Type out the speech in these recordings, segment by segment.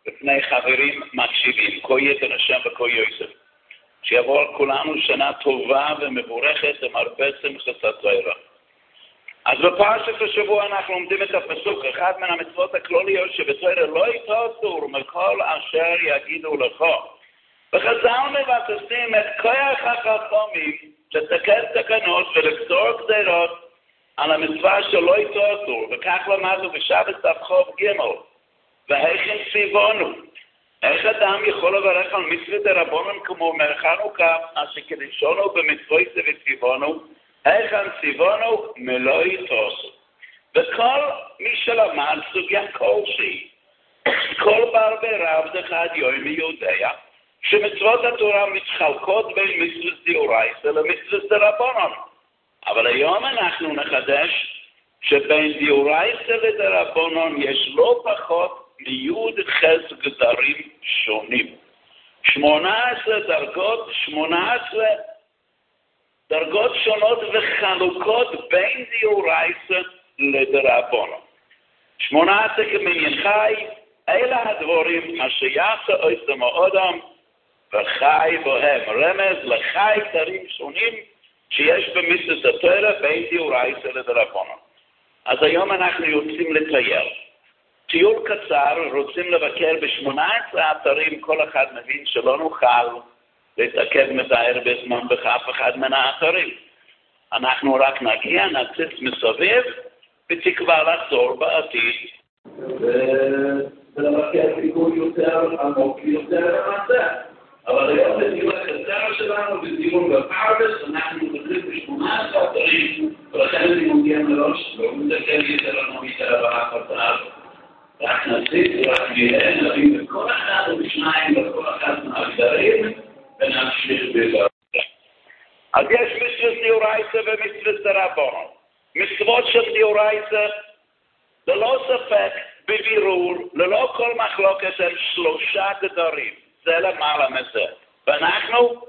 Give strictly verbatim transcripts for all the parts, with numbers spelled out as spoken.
לפני חברים מקשיבים, כה יתן השם וכה יוסף. שיבוא על כולנו שנה טובה ומבורכת עם הרבה שמחת תורה. אז בפרשת השבוע אנחנו לומדים את הפסוק, אחד מן המצוות הכלליות שבתורה לא יתעשו מכל אשר יגידו לך. וחז"ל מבססים את כוח החכמים לתקן תקנות ולגזור גזירות על המצווה שלא יתעשו, וכך למדנו בשבת תחוב ג' והיכן ציוונו. איך אדם יכול לברך על מצוות דרבנן כמו אומר חנוכה, אשר קדישונו במצוות וציוונו, היכן ציוונו מלא יתעשו. וכל מי שלמד סוגיה כלשהי, כל בעל ברב אחד יומי יודע, שמצוות התורה מתחלקות בין מצוות דאורייתא למצוות דרבנן. אבל היום אנחנו נחדש שבין דאורייתא לדרבנן יש לא פחות מיוד חס גזרים שונים. שמונה עשרה דרגות, שמונה עשרה דרגות שונות וחלוקות בין דאורייתא לדרבנן. שמונה עשרה כמניין חי, אלה הדברים אשר יעשה עושים האדם וחי בהם. רמז לחי דברים שונים שיש במצוות התורה בין דאורייתא לדרבנן. אז היום אנחנו יוצאים לטייל. טיול קצר, רוצים לבקר ב-שמונה עשרה אתרים, כל אחד מבין שלא נוכל לתקן מתאר בזמן בכף אחד מן האתרים. אנחנו רק נגיע, נציץ מסביב, בתקווה לחזור בעתיד. ולבקר טיול יותר עמוק, יותר למעשה. אבל היום בטיול הקצר שלנו, בטיול בפרדס, אנחנו מדברים ב-שמונה עשרה אתרים, ולכן אני מגיע מראש, לא מתקן יותר לנו יותר בהחלטה הזאת. רק נציץ, רק נראה, נביא בכל אחד ובשניים בכל אחד מהגדרים, ונמשיך בזה. אז יש מצוות דאורייתא ומצוות דרבנן. מצוות של דאורייתא, ללא ספק, בבירור, ללא כל מחלוקת, הם שלושה גדרים. זה למעלה מזה. ואנחנו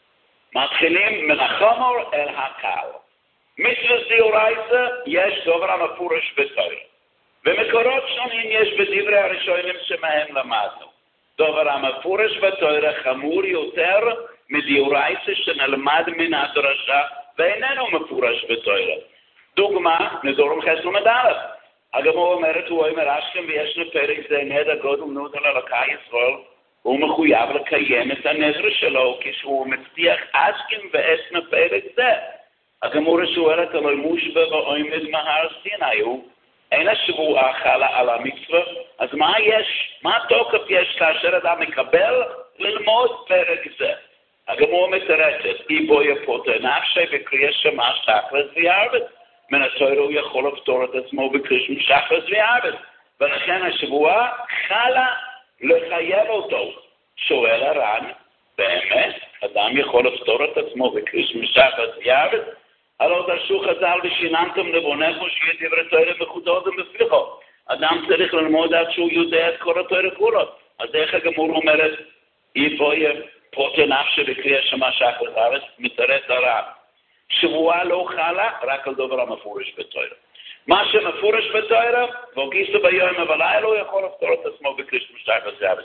מתחילים מן החומר אל הקל. מצוות דאורייתא יש דבר המפורש בתורה. ומקורות שונים יש בדברי הראשונים שמהם למדנו. דבר המפורש בתורה חמור יותר מדאורייתא שנלמד מן הדרשה ואיננו מפורש בתורה. דוגמה, נזורם חס למד א'. הגמרא אומרת, הוא אומר אשכם וישנו פרק זה נדר גודל נודל על אלוקי ישראל, הוא מחויב לקיים את הנדר שלו כשהוא מבטיח אשכם וישנו פרק זה. הגמרא שואלת אלוהי מושבע ועומד מהר סיני, הוא אין השבועה חלה על המצווה, אז מה יש, מה תוקף יש כאשר אדם מקבל ללמוד פרק זה? הגמרא מתרצת, אי בו יפוטר נפשי בקריאה שמע שחרס ויערבד. מן התורה הוא יכול לפתור את עצמו בקריאה שחרס ויערבד. ולכן השבועה חלה לחייב אותו. שואל הר"ן, באמת, אדם יכול לפתור את עצמו בקריאה שחרס ויערבד? הלא דרשו חז"ל ושיננתם לבונכו שיהיה דברי תורה מחודות ומפיכו. אדם צריך ללמוד עד שהוא יודע את כל התורה כולו. אז איך הגמרא אומרת, אי בויה פוטר נפשי בקריאה שמע שחרס ויערבד, מתרץ הר"ן. שבועה לא חלה רק על דבר המפורש בתורה. מה שמפורש בתורה, והגיסו ביום ובלילה, הוא יכול לפתור את עצמו בקריאה שמע שחרס ויערבד.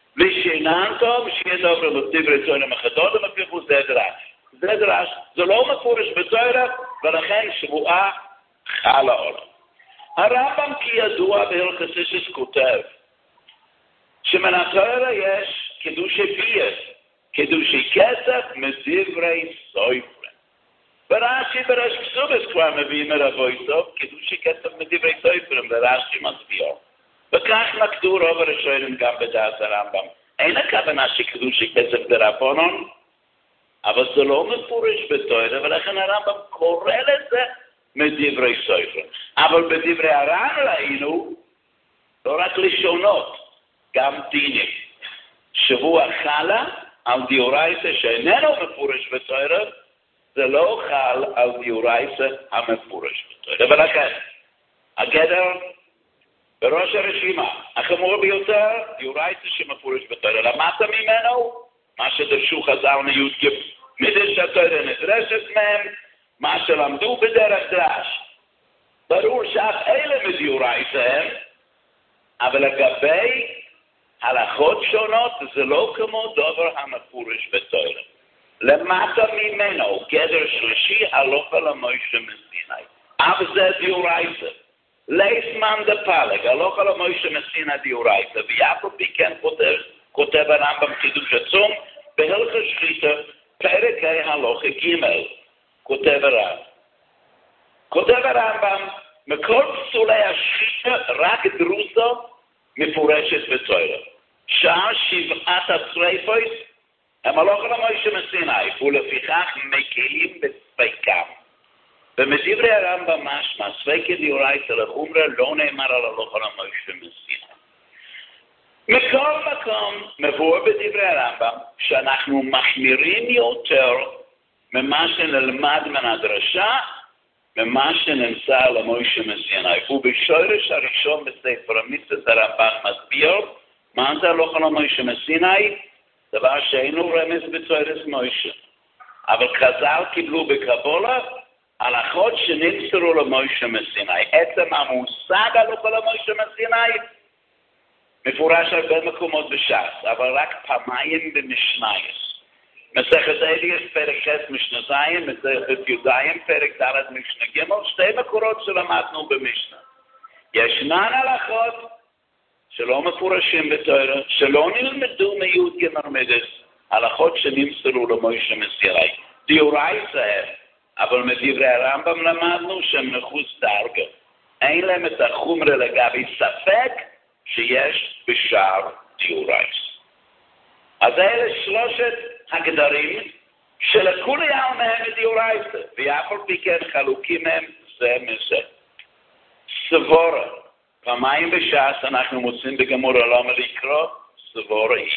ושיננתם שיהיה דבר דברי תורה מחודות ומפיכו, זה דרש. זה דרש, זה לא מפורש בתורה, ולכן שבועה חלה עולה. הרמב"ם כידוע בהלכות סיסס כותב, שמן התורה יש קידושי פייס, קידושי כסף מדברי סופרים. ורש"י בראש כסובס כבר מביא מרבוי סוף, קידושי כסף מדברי סופרים, ורש"י מסביר. וכך נקדו רוב הראשונים גם בדעת הרמב"ם. אין הכוונה שקידושי כסף דרבנן, אבל זה לא מפורש בתורה, ולכן הרמב"ם קורא לזה מדברי סופר. אבל בדברי הר"ן ראינו לא רק לשונות, גם דינים. שבוע חלה על דאורייתא שאיננו מפורש בתורה, זה לא חל על דאורייתא המפורש בתורה. ולכן, הגדר בראש הרשימה, החמור ביותר, דאורייתא שמפורש בתורה. למדת ממנו? מה שדרשו חז"ל מי"ג מדרש התורה נדרשת מהם, מה שלמדו בדרך דרש. ברור שאף אלה מדאורייתא הם, אבל לגבי הלכות שונות זה לא כמו דבר המפורש בתורה. למטה ממנו, גדר שלישי, הלוך על המוישה מסיני. אבל זה דיורייתא. ליסמן דפלג, הלוך על המוישה מסיני דיורייתא, ויעקב פיקן כותב, כותב הרמב"ם חידוש עצום, בהלכות שחיתא, פרק ה' הלכה ג', כותב הרב. כותב הרמב"ם, מכל פסולי השחיתא, רק דרוסו מפורשת בתורה. שאר שבעת השריפות, הם הלוך על המוישה מסיני, ולפיכך מקלים בספיקם. במדברי הרמב"ם משמע, ספיקי דיורייתא לחומרא לא נאמר על הלוך על המוישה מסיני. מכל מקום מבואר בדברי הרמב"ם שאנחנו מחמירים יותר ממה שנלמד מן הדרשה, ממה שנמצא על המוישה מסיני. ובשורש הראשון בספר המצוות הרמב"ם מסביר מה זה הלוך על המוישה מסיני, דבר שאינו רמז בתורת מוישה. אבל חז"ל קיבלו בקבלה הלכות שנמסרו למוישה מסיני. עצם המושג הלוך על המוישה מסיני מפורש הרבה מקומות בש"ס, אבל רק פעמיים במשנייס. מסכת אליאס פרק ח' משנה ז', מסכת י"ז פרק ד' משנה ג', שתי מקורות שלמדנו במשנה. ישנן הלכות שלא מפורשים בתורה, שלא נלמדו מיוד גמרמדס, הלכות שנמסרו למוישה מסיני. דיורייתא, אבל מדברי הרמב"ם למדנו שהם מחוץ דרגה. אין להם את החומר לגבי ספק שיש בשאר דיורייתא. אז אלה שלושת הגדרים שלכולי העם מהם דיורייתא, ויכול פיקן חלוקים מהם זה מזה. סבורה, פעמיים בש"ס אנחנו מוצאים בגמור למה לקרוא סבורה היא.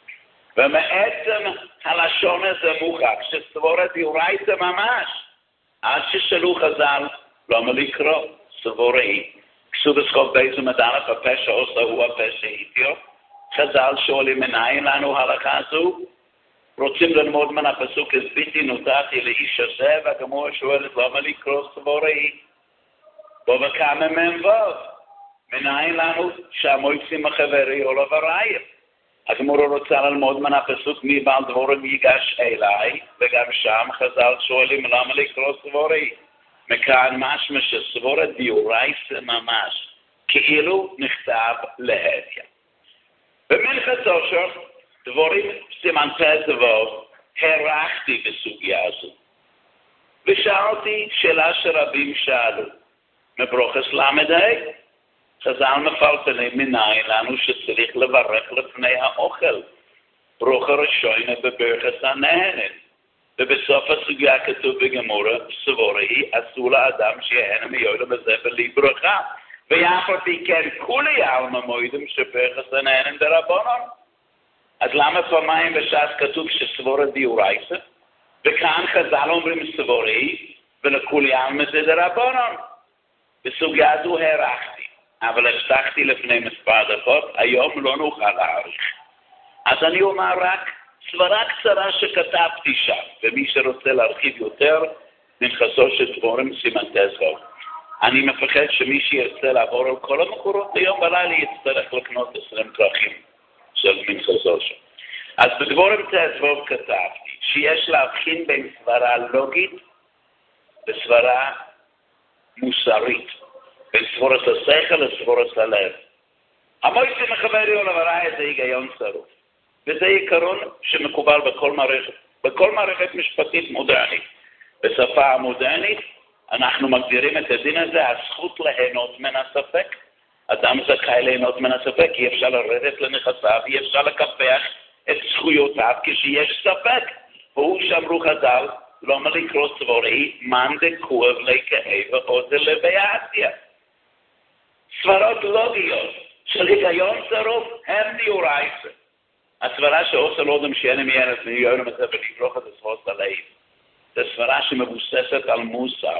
ומעצם הלשון הזה מוכח שסבורה דיורייתא ממש, עד ששאלו חז"ל למה לקרוא סבורה היא. כסובס חוב בייזו מדלת הפשע עושה הוא הפשע איתיו. חז"ל שואלים מנין לנו הלכה זו? רוצים ללמוד מן הפסוק הסביתי נותתי לאיש הזה, והגמור שואלת למה לקרוא סבורה היא. בו וכמה מהם ווב. מנין לנו שהמויצים החברי עולה ורעיב. הגמור רוצה ללמוד מן הפסוק מי בעל דבורם ייגש אליי, וגם שם חז"ל שואלים למה לקרוא סבורה היא. מכאן משמע שסבורה דיורייתא ממש, כאילו נכתב להדיא. במלכות עושר, דבורים סימן פ' ו', הרחתי בסוגיה הזו. ושאלתי שאלה שרבים שאלו, מברוכס למד ה', חז"ל מפלפלים מנין לנו שצריך לברך לפני האוכל. ברוך הראשונה בברכת הנהנת. ובסוף הסוגיה כתוב בגמורה, סבורה היא, אסור לאדם שיהנה מיועד בזה בלי ברכה. ואף על פי כן כולי עלמא מועידים שברכת הנהנת דרבנן. אז למה פעמיים בש"ס כתוב שסבורה דיורייתא? וכאן חז"ל אומרים סבורה היא, ולכולי עלמא זה דרבנן. בסוגיה זו הרחתי. אבל הבטחתי לפני מספר דקות, היום לא נוכל להאריך. אז אני אומר רק סברה קצרה שכתבתי שם, ומי שרוצה להרחיב יותר, מנחסו של דבורם סימן תזו. אני מפחד שמי שירצה לעבור על כל המקורות היום בלילה יצטרך לקנות עשרים כרכים של מנחסו שם. אז בדבורם תזו כתבתי שיש להבחין בין סברה לוגית וסברה מוסרית. בין סבורת השכל לסבורת הלב. המויצים החברי עולה ורעי זה היגיון צרוף. וזה עיקרון שמקובל בכל מערכת, בכל מערכת משפטית מודרנית. בשפה המודרנית אנחנו מגדירים את הדין הזה, הזכות ליהנות מן הספק. אדם זכאי ליהנות מן הספק, אי אפשר לרדת לנכסיו, אי אפשר לקפח את זכויותיו כשיש ספק. והוא שאמרו חז"ל, למה לקרוא סבורי, מאן דכואב לי כאב ואוזן לביאתיה. סברות לוגיות של היגיון צרוף הם דיורייתא. הסברה שעושה לא אדם שאין מיינת מיועד למצב ולברוך את הסברות הלב. זו סברה שמבוססת על מוסר.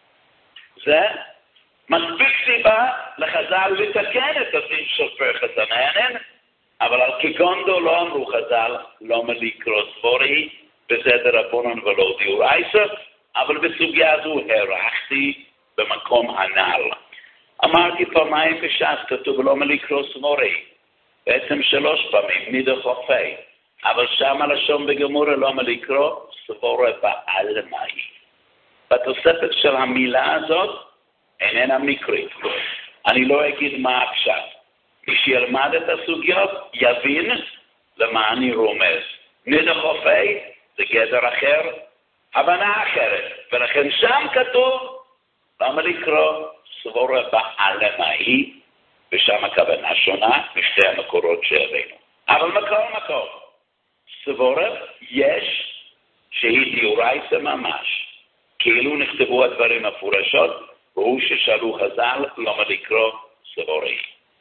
זה מספיק סיבה לחז"ל לתקן את הדין של ברכת הנהנת, אבל על כגונדו לא אמרו חז"ל, לא מלקרוא סבורי, וזה דרבנן ולא דיורייתא, אבל בסוגיה הזו הרחתי במקום הנ"ל. אמרתי פעמיים בש"ס, כתוב לא מלקרוא סבורי, בעצם שלוש פעמים, נידחופי. אבל שם הלשון בגמורה למה לקרוא סבורה בעל מאי. בתוספת של המילה הזאת איננה מקרית. אני לא אגיד מה הפשט. מי שילמד את הסוגיות יבין למה אני רומז. נידחופי זה גדר אחר, הבנה אחרת. ולכן שם כתוב למה לקרוא סבורה בעל מאי, ושם הכוונה שונה בשתי המקורות שהבאנו. אבל מכל מקום, סבורה יש שהיא דיורייתא ממש. כאילו נכתבו הדברים מפורשות, והוא ששאלו חז"ל למה לקרוא סבורה.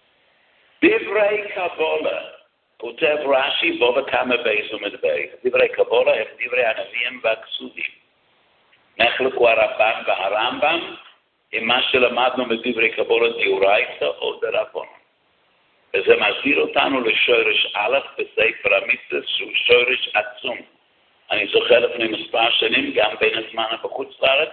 דברי קבולה, כותב רש"י בו וכמה בייס ומדברי. דברי קבולה הם דברי הנביאים והכסובים. נחלקו הרמב"ן והרמב"ם עם מה שלמדנו מדברי קבולה דיורייתא או דרבנן. וזה מסביר אותנו לשורש א' בספר המצוות שהוא שורש עצום. אני זוכר לפני מספר שנים, גם בין הזמן בחוץ לארץ,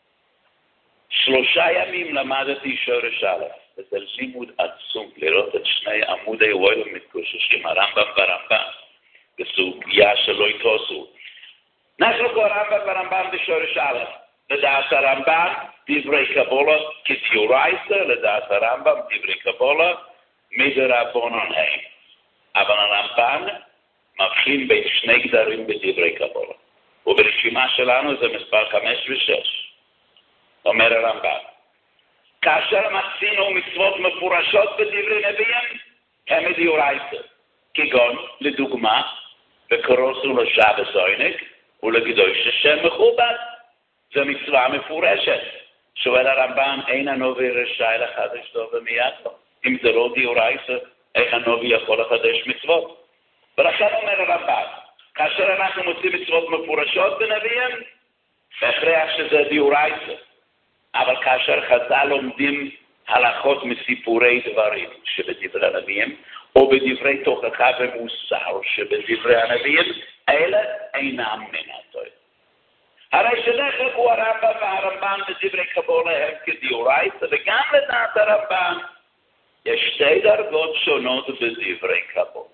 שלושה ימים למדתי שורש א', וזה לימוד עצום, לראות את שני עמודי וואלה מתקוששים, הרמב"ם והרמב"ם, בסוגיה שלא יתוסו. נחלקו הרמב"ם והרמב"ם בשורש א', לדעת הרמב"ם, דברי קבולה כדיורייתא, לדעת הרמב"ם, דברי קבולה, מדרבנן הם. אבל הרמב"ן מבחין בין שני גדרים בדברי קבולה. וברשימה שלנו זה מספר חמש ושש. אומר הרמב"ן, כאשר מצינו מצוות מפורשות בדברי נביאים, הם מדאורייתא. כגון, לדוגמה, וקורסו לשבת עונג ולקדוש השם מכובד. זו מצווה מפורשת. שואל הרמב"ן, אין הנביא רשאי לחדש דבר מידו. אם זה לא דאורייתא, איך הנביא יכול לחדש מצוות? ולכן אומר הרמב"ן, כאשר אנחנו מוצאים מצוות מפורשות בנביאים, בהכרח שזה דאורייתא. אבל כאשר חז"ל לומדים הלכות מסיפורי דברים שבדברי הנביאים, או בדברי תוכחה ומוסר שבדברי הנביאים, אלה אינם מן התורה. הרי שנחלקו הרמב"ם והרמב"ן בדברי קבולה הם כדאורייתא, וגם לדעת הרמב"ן יש שתי דרגות שונות בדברי קבולה.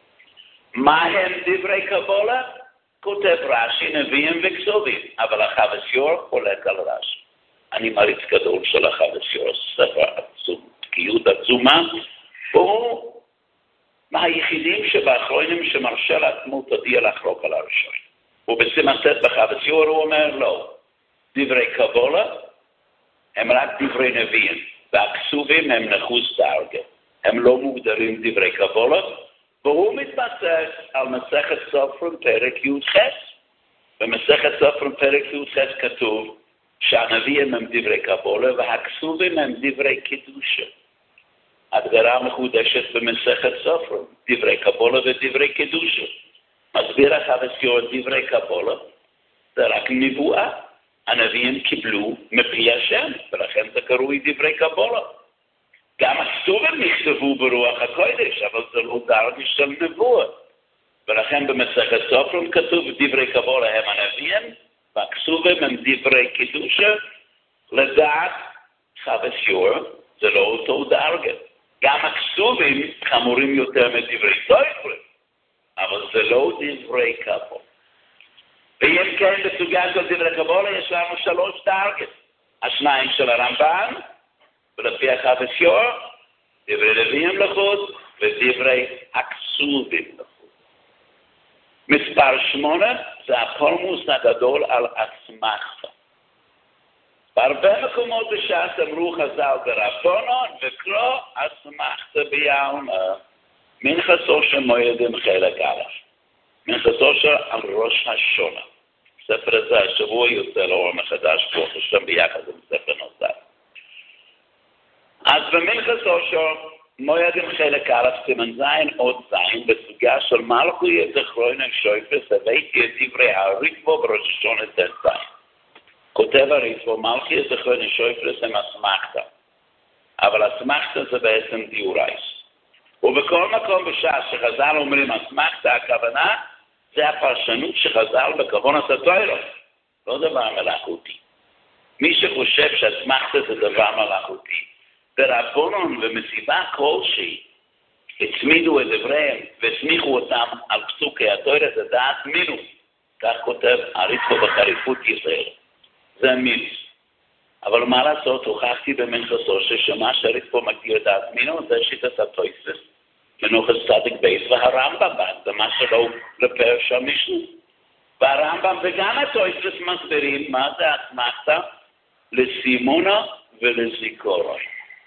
מה הם דברי קבולה? כותב רש"י, נביאים וכתובים, אבל החבסיור חולק על רש"י. אני מריץ גדול של החבסיור, ספר עצום, תקיעות עצומה, והוא מהיחידים שבאחרונים שמרשה לעצמו תודיע לחלוק על הראשון. ובסימן ט' בחבסיור הוא אומר לא, דברי קבולה הם רק דברי נביאים, והכתובים הם נחוס דרגה, הם לא מוגדרים דברי קבולה, והוא מתבסס על מסכת סופרים פרק י"ח. במסכת סופרים פרק י"ח כתוב שהנביאים הם דברי קבולה והכתובים הם דברי קידושה. הגדרה מחודשת במסכת סופרים, דברי קבולה ודברי קידושה. מסביר החבסיור דברי קבולה, זה רק נבואה. הנביאים קיבלו מפי השם, ולכן זה קרוי דברי קבולה. גם הכתובים נכתבו ברוח הקודש, אבל זה לא דרגה של נבואה. ולכן במסכת סופרים כתוב דברי קבולה הם הנביאים, והכתובים הם דברי קידושה. לדעת חבסיור זה לא אותו דרגה. גם הכתובים חמורים יותר מדברי תורה, אבל זה לא דברי קבולה. ואם כן, בסוגיה של דברי קבולה יש לנו שלוש דרגות. השניים של הרמב"ן, ולפי החבסיור, דברי נביאים לחוד, ודברי הכתובים לחוד. מספר שמונה, זה הפולמוס הגדול על אסמכתא. בהרבה מקומות בש"ס אמרו חז"ל ברבנן, וקרוא אסמכתא בעלמא. מנחתו של מועדים חלק א'. מנחתו של על ראש השונה. ספר הזה השבוע יוצא לאור מחדש פה, שם ביחד עם ספר נוסף. אז במנחתו של מועדים חלק א', סימן זין עוד זין, בסוגיה של מלכוי זכרוינן שויפס, הבאתי את דברי הריטבו בראש השונה תן זין. כותב הריטבו, מלכוי זכרוינן שויפס הם אסמכתא. אבל אסמכתא זה בעצם דאורייתא. ובכל מקום בש"ס שחז"ל אומרים אסמכתא, הכוונה זה הפרשנות שחז"ל בכוונת התורה, לא דבר מלאכותי. מי שחושב שאסמכתא זה דבר מלאכותי, ברבנן ומסיבה כלשהי, הצמידו את דבריהם והסמיכו אותם על פסוקי התורה, זה דעת מינוס. כך כותב אריסטו בחריפות ישראל. זה מינוס. אבל מה לעשות, הוכחתי במנחסו ששמה שאריסטו מגדיר דעת מינוס, זה שיטת התויסס, מנוחס צדיק בייס והרמב"ם, זה מה שלא לפרש המשנה. והרמב"ם וגם התויסס מסבירים מה זה אסמכתא לסימונה ולזיכורוי.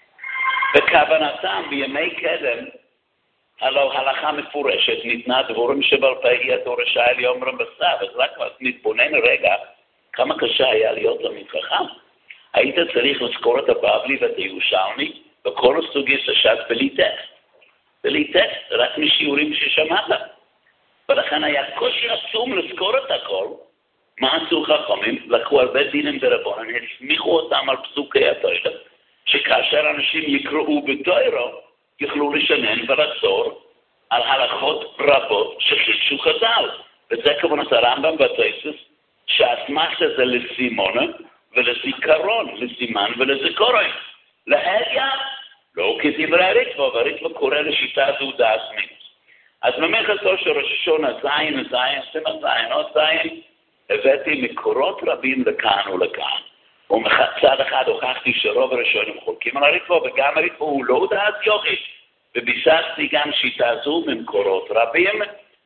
בכוונתם בימי קדם, הלא הלכה מפורשת, ניתנה דבורים שבעל פה היא הדורשה אל יומרם בסף, אז רק נתבונן רגע כמה קשה היה להיות תלמיד חכם. היית צריך לזכור את הבבלי ואת הירושלמי, וכל הסוגיה ששת בלי טקסט. בלי טקסט, רק משיעורים ששמעת. ולכן היה קושי עצום לזכור את הכל. מה עשו חכמים? לקחו הרבה דינים ברבונן, הסמיכו אותם על פסוקי התורה, שכאשר אנשים יקראו בתורה, יוכלו לשנן ולעצור על הלכות רבות שחידשו חז"ל. וזה כוונת הרמב"ם בתויסס, שהאסמכתא זה לסימונה ולזיכרון, לסימן ולזיכורון. להדיא, לא כדברי הריטב"א, והריטב"א קורא לשיטה זו דעת מינוס. אז במנחסו של ראש השונה זין, זין, סימן זין, עוד זין, הבאתי מקורות רבים לכאן ולכאן. ומצד אחד הוכחתי שרוב הראשונים חולקים על הריטב"א, וגם הריטב"א הוא לא דעת יוחיד. וביססתי גם שיטה זו ממקורות רבים.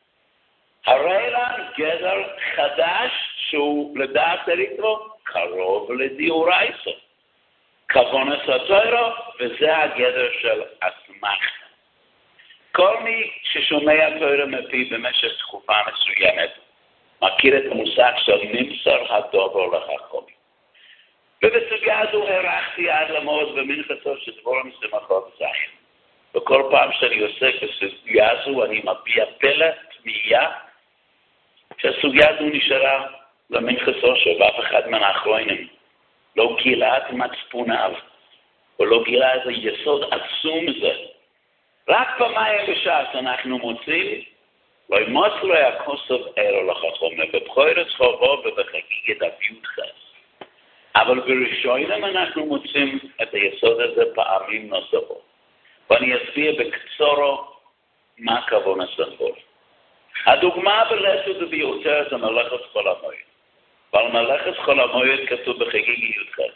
הרי לנו גדר חדש שהוא לדעת הריטב"א קרוב לדיורייסה. כוונת התורה, וזה הגדר של אסמכתא. כל מי ששומע תורה מפי במשך תקופה מסוימת, מכיר את המושג של נמסר הדובר לחכמים. ובסוגיה הזו הרחתי עד למוד במנחסו שדבור מסמכות זין. וכל פעם שאני עוסק בסוגיה הזו אני מביע פלא, תמיהה, שהסוגיה הזו נשארה למנחסו של אף אחד מהאחרונים. לא גילה את מצפוניו, או לא גילה איזה יסוד עצום זה. רק פעמיים בשעת אנחנו מוצאים, לא ימוסרו הכוסף ערו לחכמים, בבחורת חובו ובחגיגת הביודחס. אבל בראשונים אנחנו מוצאים את היסוד הזה פעמים נוספות. ואני אסביר בקצורו מה כוונת הסבור. הדוגמה בלסות ביותר זה מלאכת חול המועד. ועל מלאכת חול המועד כתוב בחגיגי י"ח.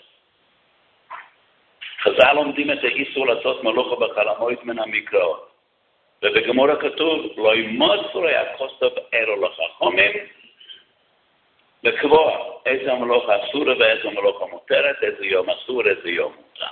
חז"ל לומדים את האיסור לעשות מלאכה בחול המועד מן המקראות. ובגמרא כתוב, לא ימוסרו הכוסף ערו לחכמים, לקבוע איזה מלאכה אסורה ואיזה מלאכה מותרת, איזה יום אסור, איזה יום מותר.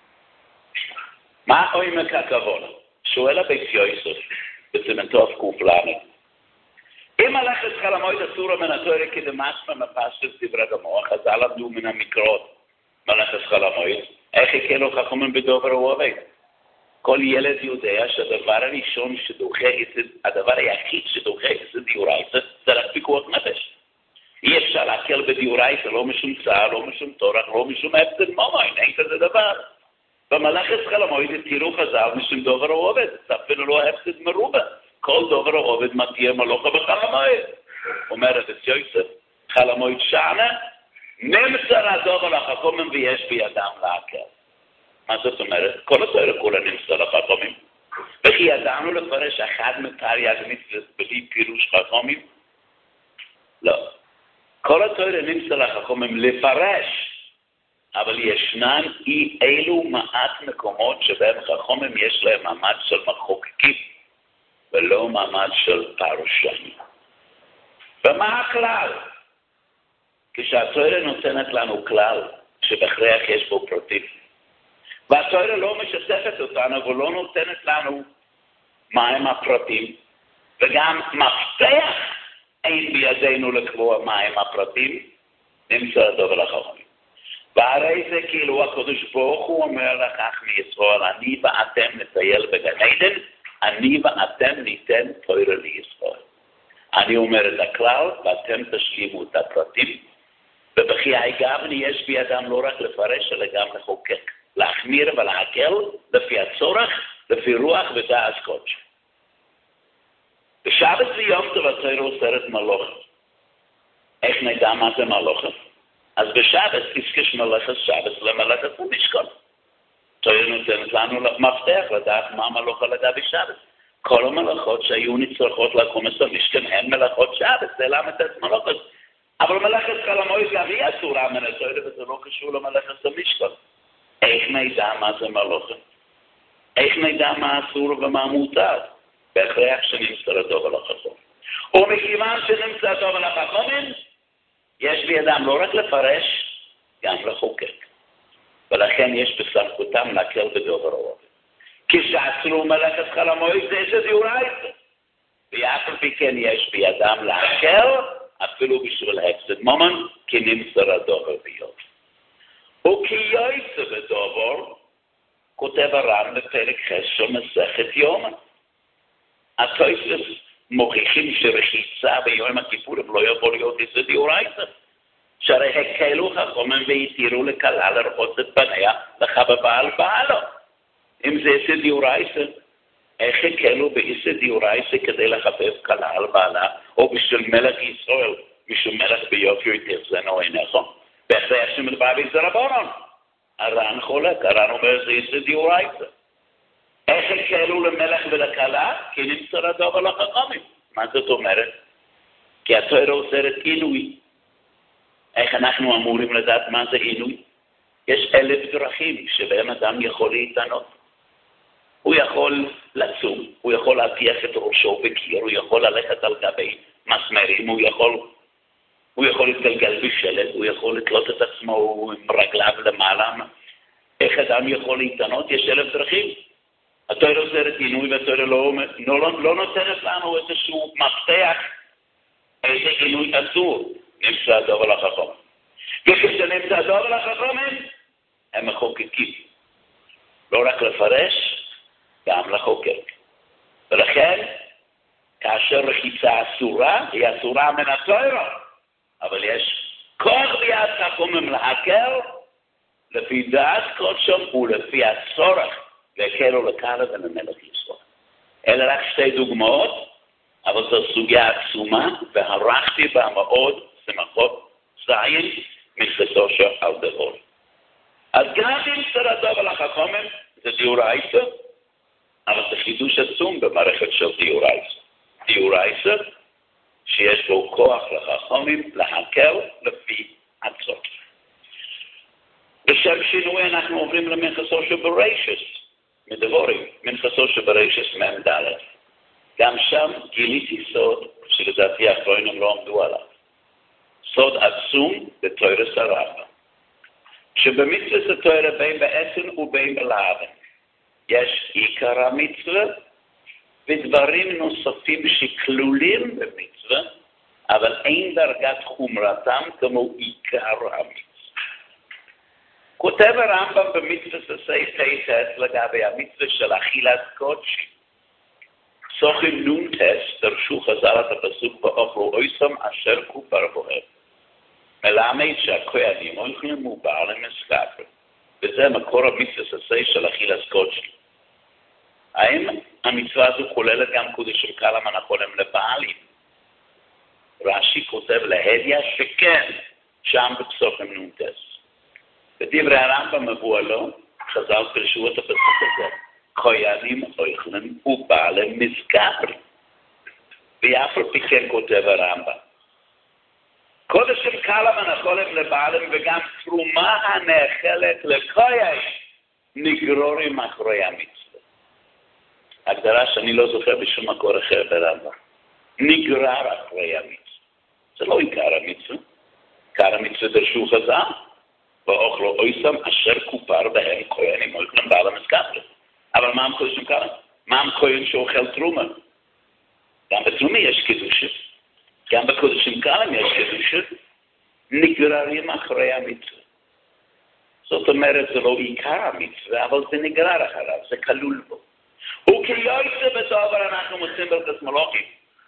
מה עומק הכוונה? שואל הבית יוסף, בסימנטוב ק"ל. אם מלאכת חול המועד אסורה מן התורה כדמשמע מפשט דברי גמרא, חז"ל למדו מן המקראות מלאכת חול המועד, איך הקלו חכמים בדובר ועובד? כל ילד יודע שהדבר הראשון שדוחה, הדבר היחיד שדוחה זה דיורייסה, זה רק פיקוח נפש. אי אפשר להקל בדיורייסה, לא משום צער, לא משום תורח, לא משום הפסד ממון, אין כזה דבר. במלאכת חול המועד תראו חז"ל משום דובר ועובד, זה אפילו לא הפסד מרובה. כל דובר ועובד מתיר מלאכה בחול המועד. אומר את יוסף, חול המועד שענה, נמסר הדובר לחכמים ויש בידם להקל. מה זאת אומרת? כל התורה כולה נמסר לחכמים. וכי ידענו לפרש אחד מתרי"ג מצוות בלי פירוש חכמים? לא. כל התורה נמסר לחכמים לפרש, אבל ישנן אי אילו מעט מקומות שבהם חכמים יש להם מעמד של מחוקקים, ולא מעמד של פרשנים. ומה הכלל? כשהתורה נותנת לנו כלל, שבהכרח יש בו פרטים. והתורה לא משתפת אותנו ולא נותנת לנו מהם הפרטים, וגם מפתח אין בידינו לקבוע מהם הפרטים, נמצא הדובר לחכמים. והרי זה כאילו הקדוש ברוך הוא אומר לכך מישראל, אני ואתם נטייל בגן עדן, אני ואתם ניתן תורה לישראל. אני אומר את הכלל ואתם תשלימו את הפרטים, ובחיי גבני יש בידם לא רק לפרש אלא גם לחוקק. להחמיר ולהקל לפי הצורך, לפי רוח ודעת קודש. בשבת ויום טוב התורה אוסרת מלאכה. איך נדע מה זה מלאכה? אז בשבת תזכש מלאכת שבת למלאכת המשכן. התורה נותנת לנו מפתח לדעת מה מלאכה לדעת בשבת. כל המלאכות שהיו נצרכות לקום את המשכן הן מלאכות שבת, זה למד את מלאכות. אבל מלאכת חול המועד גם היא אסורה מן התורה, וזה לא קשור למלאכת המשכן. איך נדע מה זה מלאכה? איך נדע מה אסור ומה מותר? בהכרח שנמצא לדוב על החכום. ומכיוון שנמצא לדוב על החכומים, יש בידם לא רק לפרש, גם לחוקק. ולכן יש בסמכותם להקל בדובר הרוב. כשאסרו מלאכת חול המועד זה איזה דאורייתא. ואף על פי כן יש בידם להקל, אפילו בשביל הפסד ממון, כי נמצא לדובר ביום. וכי יוצא בדובר, כותב הר"ן בפרק ח' של מסכת יומא. התוספות מוכיחים שרחיצה ביום הכיפורים לא יכול להיות איזה דאורייתא. שהרי הקלו חכמים והתירו לכלה לרחוץ את פניה לחבבה על בעלו. אם זה איזה דאורייתא, איך הקלו באיזה דאורייתא כדי לחבב כלה על בעלה, או בשביל מלך ישראל, משום מלך ביופי תחזינו עיניך? בהכרח שמדובר באיזה רבנן. הר"ן חולק, הר"ן אומר זה איזה דאורייתא. איך הקלו למלך ולכלה? כי נמצא לדוב על החכמים. מה זאת אומרת? כי התורה אוסרת עינוי. איך אנחנו אמורים לדעת מה זה עינוי? יש אלף דרכים שבהם אדם יכול להתענות. הוא יכול לצום, הוא יכול להטיח את ראשו בקיר, הוא יכול ללכת על גבי מסמרים, הוא יכול, הוא יכול להתגלגל בשלט, הוא יכול לתלות את עצמו עם רגליו למעלה. איך אדם יכול להתענות? יש אלף דרכים. התורה אוסרת עינוי והתורה לא, לא, לא נותנת לנו איזשהו מפתח, איזה עינוי אסור. נמצא דוב על החכם. וכשנמצא דוב על החכמים, הם מחוקקים. לא רק לפרש, גם לחוקק. ולכן, כאשר רחיצה אסורה, היא אסורה מן התורה. אבל יש כוח ביד חכמים להקל, לפי דעת קודשם ולפי הצורך, להקלו לקהל ולמלך ישראל. אלה רק שתי דוגמאות, אבל זו סוגיה עצומה, והרחתי בה מאוד שמחות זין מכסו של על דבור. אז גם אם סרדו על החכמים זה דאורייתא, אבל זה חידוש עצום במערכת של דאורייתא. דאורייתא שיש בו כוח לחכמים להקל לפי הצורך. בשם שינוי אנחנו עוברים למנחסו של בראשית, מדבורים, מנחסו של בראשית מ"ד. גם שם גיליתי סוד שלדעתי האחרונים לא עמדו עליו. סוד עצום בתורת הרמב"ם. שבמצוות התורה בין בעצם ובין בלעבן. יש עיקר המצווה ודברים נוספים שכלולים במצווה, אבל אין דרגת חומרתם כמו עיקר המצווה. כותב הרמב"ם במצוות עשי תשע לגבי המצווה של אכילת קודשים. סוכם נון טס, דרשו חז"ל את הפסוק באוכלו אויסם אשר כופר בוהם. מלמד שהכהנים אוכלים מובער למסקפר. וזה מקור המצוות עשי של אכילת קודשים. האם המצווה הזו כוללת גם קודשים קלם הנכונים לבעלים? רש"י כותב להדיה שכן, שם בסוכם נון טס. בדברי הרמב"ם מבוא לו, חז"ל פרשו את הפסוק הזה. כהנים אוכלים ובעלים מסקפרים. ואף על פי כן כותב הרמב"ם. קודשים קלם הנכונים לבעלים וגם תרומה הנאכלת לכהן נגרורים אחרי המצווה. הגדרה שאני לא זוכר בשום מקור אחר ברמב"ם. נגרר אחרי המצווה. זה לא עיקר המצווה. עיקר המצווה דרשו חז"ל. ואוכלו אויסם אשר כופר בהם כהנים אוכלים בעלים מסקפרים. אבל מה הם קודשים כאן? מה הם כהן שאוכל תרומה? גם בתרומה יש קידושים. גם בקודשים כאן יש קידושים. נגררים אחרי המצווה. זאת אומרת, זה לא עיקר המצווה, אבל זה נגרר אחריו, זה כלול בו. וכיוצא בדבר אנחנו מוצאים ברכת מלוכים.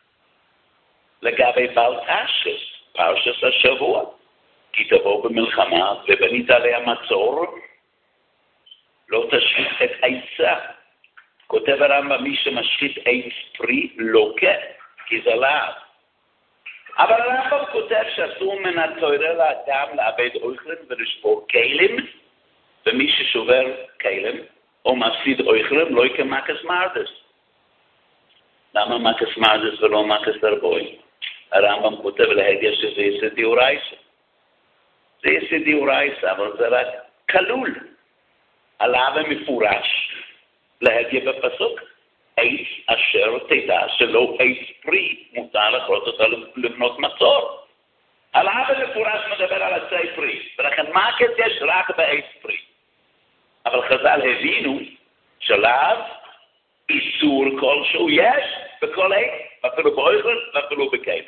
לגבי בל תשס, פרשת השבוע. כי תבוא במלחמה ובנית עליה מצור, לא תשחית את עצה. כותב הרמב"ם, מי שמשחית עץ פרי לוקה, כי זה להב. אבל הרמב"ם כותב שאסור מן התורה לאדם לאבד אוכלים ולשבור כלים, ומי ששובר כלים או מפסיד אוכלים לא יקמקס מרדס. למה מקס מזס ולא מקס תרבוי? הרמב"ם כותב להגיע שזה יסד דיורייסה. זה יסד דיורייסה, אבל זה רק כלול. עליו מפורש להגיע בפסוק. עץ אשר תדע שלא עץ פרי, מותר לכרות אותה לבנות מצור. עליו מפורש מדבר על עצי פרי, ולכן מקס יש רק בעץ פרי. אבל חז"ל הבינו שלב איסור כלשהו יש בכל עת, אפילו באוכל ואפילו בכלב.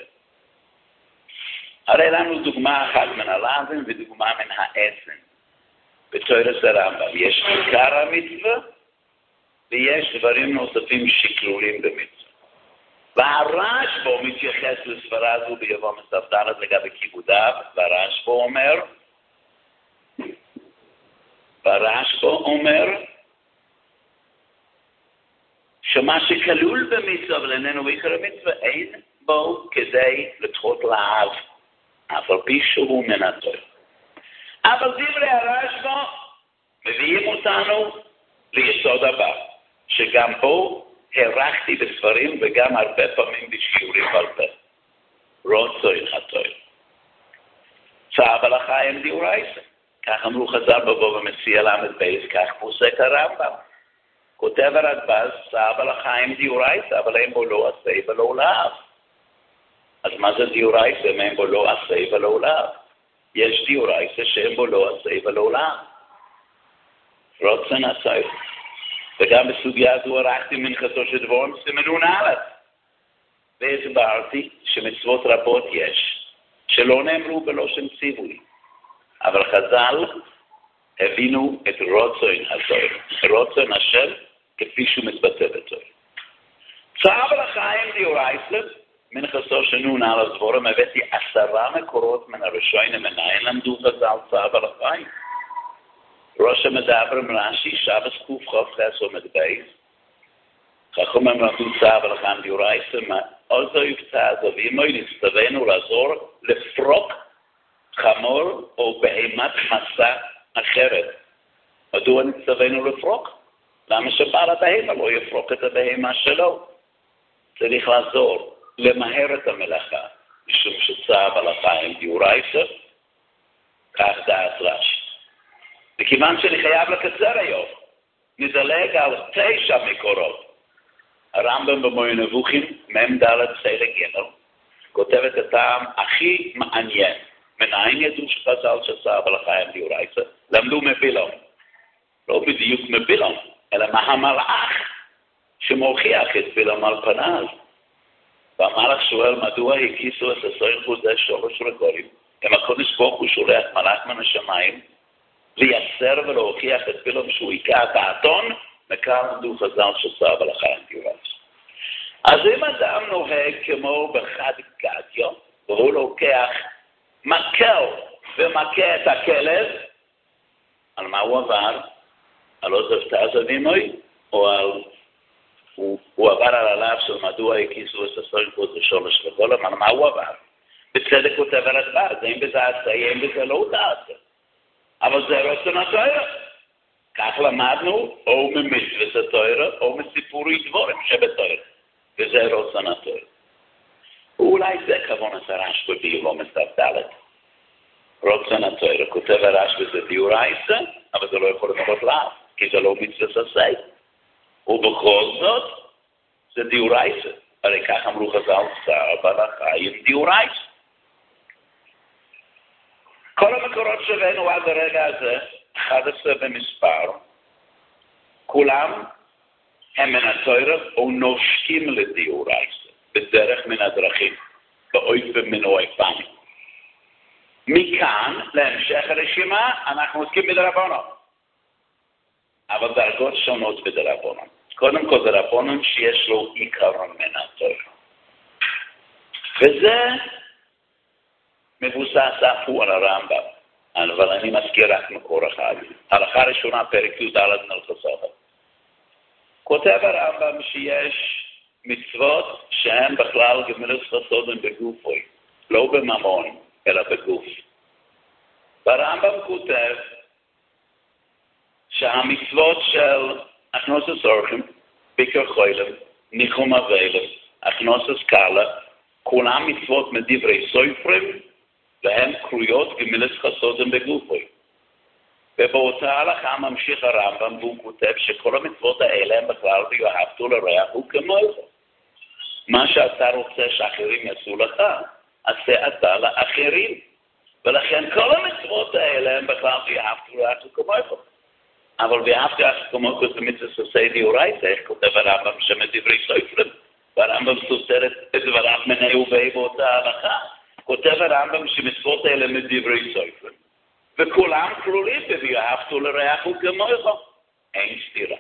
הרי לנו דוגמה אחת מן הלאווים ודוגמה מן העצם. בתורת הרמב"ם יש עיקר המצווה ויש דברים נוספים שכלולים במצווה. והרשב"א מתייחס לסברה הזו ביבוא מספטרת לגבי כיבודיו, והרשב"א אומר, והרשב"א אומר, שמה שכלול במצווה ולעינינו עיקר המצווה אין בו כדי לדחות לאב, אף על פי שהוא מן התורה. אבל דברי הרשב"א מביאים אותנו ליסוד הבא, שגם בו הרחתי בספרים וגם הרבה פעמים בשיעורים בעל פה. רוצוי התורה. צער בהלכה הם דיורייסה. כך אמרו חז"ל בבבא מציעא למד בייס, כך פוסק הרמב"ם. כותב הרדב"ז, צער בהלכה הם דיורייסה, אבל אין בו לא עשה ולא לאו. אז מה זה דיורייסה אם אין בו לא עשה ולא לאו? יש דיורייסה שאין בו לא עשה ולא לאו. רוצן עשה. וגם בסוגיה הזו ערכתי מנחתו של דבורם סימנון א', והסברתי שמצוות רבות יש, שלא נאמרו בלא שם ציווי. אבל חז"ל הבינו את רוצן התורה, רוצן השם כפי שהוא מתבטא בתורה. צער בהלכה הם דיורייסה, מנחתו של נון א' דבורם הבאתי עשרה מקורות מן הראשונים מנין למדו חז"ל צער בהלכה. ראש המדבר מרש"י, שבס קוף חופש עומד בייס. חכמים למדו צער בהלכה הם דיורייסה, עוד זו יפצע זו, ואם הוא נצטווינו לעזור לפרוק חמור או בהימת מסע אחרת. מדוע נצטווינו לפרוק? למה שבעל הבהמה לא יפרוק את הבהמה שלו? צריך לעזור, למהר את המלאכה, משום שצער בהלכה הם דיורייסה, כך דעת רש"י. וכיוון שאני חייב לקצר היום, נדלג על תשע מקורות. הרמב"ם במורה נבוכים, מ"ד חלק ג', כותב את הטעם הכי מעניין. מנין ידעו שחז"ל שצער בהלכה הם דיורייסה? למדו מבילום. לא בדיוק מבילום, אלא מהמלאך שמוכיח את בילום על פניו. והמלאך שואל מדוע הקיסו את הסוין חוזה שלוש רגולים. אם הקודש ברוך הוא שולח מלאך מן השמיים, לייסר ולהוכיח את בילום שהוא היכה את האתון, מכאן למדו חז"ל שצער בהלכה הם דיורייסה. אז אם אדם נוהג כמו בחד גדיא, והוא לוקח מקל ומכה את הכלב, על מה הוא עבר? על עוזב תעזב עמוי, או על... הוא, הוא עבר על עליו של מדוע הקיסו את הסוין חוזה שלוש רגולים, על מה הוא עבר? בצדק כותב הרדב"ז, אם בזה עשה, אם בזה לא תעשה. אבל זה רוצן התורה. כך למדנו, או ממצוות התורה, או מסיפורי דבורים שבתורה. וזה רוצן התורה. ואולי זה כוונת הרשב"א ביבוא מספטרת. רוצן התורה, כותב הרשב"א זה דיורייסה, אבל זה לא יכול לקרות לאו, כי זה לא מצוות עשה. ובכל זאת, זה דיורייסה. הרי כך אמרו חז"ל צער בהלכה עם דיורייסה. כל המקורות שהבאנו עד הרגע הזה, אחד עשר במספר, כולם הם מן התורה או נושקים לדיורייסה, בדרך מן הדרכים, באויפים מן אויפם. מכאן, להמשך הרשימה, אנחנו עוסקים בדרבנן. אבל דרגות שונות בדרבנן. קודם כל דרבנן שיש לו עיקר מן התורה. וזה מבוסס אף הוא על הרמב"ם, אבל אני מזכיר רק מקור אחד. הלכה ראשונה, פרק י"ד נלכסות. כותב הרמב"ם שיש מצוות שהן בכלל גמילות חסדים בגופוי, לא בממון, אלא בגוף. והרמב"ם כותב שהמצוות של הכנסת אורחים, ביקור חולים, ניחום אבלים, הכנוסס קלה, כולם מצוות מדברי סופרים, והן קרויות גמילס חסודם בגופוי. ובאותה הלכה ממשיך הרמב"ם, והוא כותב שכל המצוות האלה הם בכלל ויאהבתו לרעך וכמוך. מה שאתה רוצה שאחרים יעשו לך, עשה אתה לאחרים. ולכן כל המצוות האלה הם בכלל ויאהבתו לרעך וכמוך. אבל ויאהבתו לרעך וכמוך זה מצוות עושה דיורייתא, איך כותב הרמב"ם שמדברי סופרים, והרמב"ם סותר את דבריו מיניה וביה באותה הלכה. כותב הרמב"ם שמצוות האלה מדברי סופרים. וכולם כלולים ב"ואהבתו לרעך וכמוך", אין סתירה.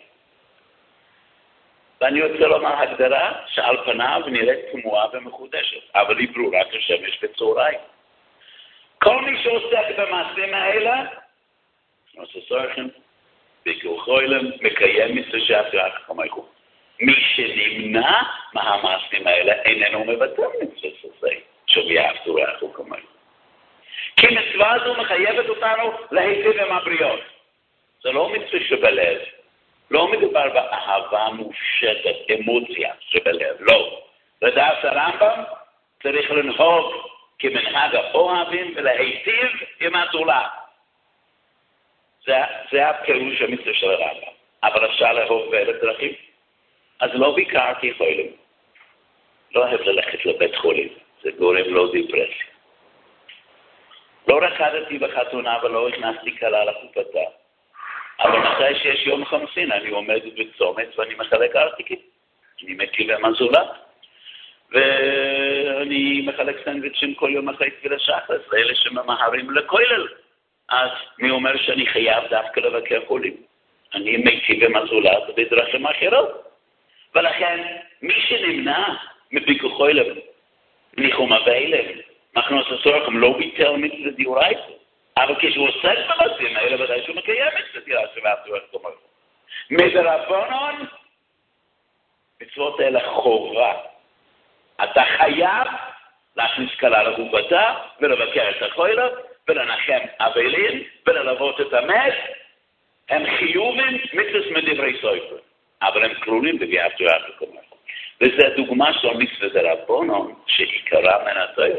ואני רוצה לומר הגדרה שעל פניו נראית תמוהה ומחודשת, אבל היא ברורה כשמש בצהריים. כל מי שעוסק במעשים האלה, עושה סורכים, בגוחוילם, מקיים מצוות רעך וכמוך. מי שנמנע מהמעשים האלה איננו מבטל מצוות עושה, ש"ואהבתו לרעך וכמוך. כי מצווה הזו מחייבת אותנו להיטיב עם הבריות. זה לא מצווה שבלב. לא מדובר באהבה מופשטת, אמוציה שבלב. לא. לדעת הרמב"ם צריך לנהוג כמנהג האוהבים ולהיטיב עם הזולת. זה, זה הפירוש המצווה של הרמב"ם. אבל אפשר לאהוב באלף דרכים. אז לא ביקרתי חולים. לא אוהב ללכת לבית חולים. זה גורם לו דיפרסיה. לא רקדתי בחתונה ולא הכנסתי כלה לחופתה. אבל מתי שיש יום חמסין, אני עומד בצומת ואני מחלק ארטיקים. אני מכיר עם הזולת. ואני מחלק סנדוויצ'ים כל יום אחרי תפילה שחרית, לאלה שממהרים לכולל. אז מי אומר שאני חייב דווקא לבקר חולים? אני מכיר עם הזולת בדרכים אחרות. ולכן, מי שנמנע מביקוחו אליו, ניחומה ואילם, מכנוס הסורחם לא ביטל מצוות דאורייתא, אבל כשהוא עוסק במעשים האלה, ודאי שהוא מקיים מצוות דאורייתא ואהבתו לרעך וכמוך. מדרבנן, מצוות האלה חובה. אתה חייב להכניס כלה לחופתה, ולבקר את הכולל, ולנחם אבלים, וללוות את המת. הם חיובים מצוות מדברי סופרים, אבל הם כלולים ב"ואהבתו לרעך וכמוך". וזו דוגמה של מצוות דרבנן שעיקרה מן התורה.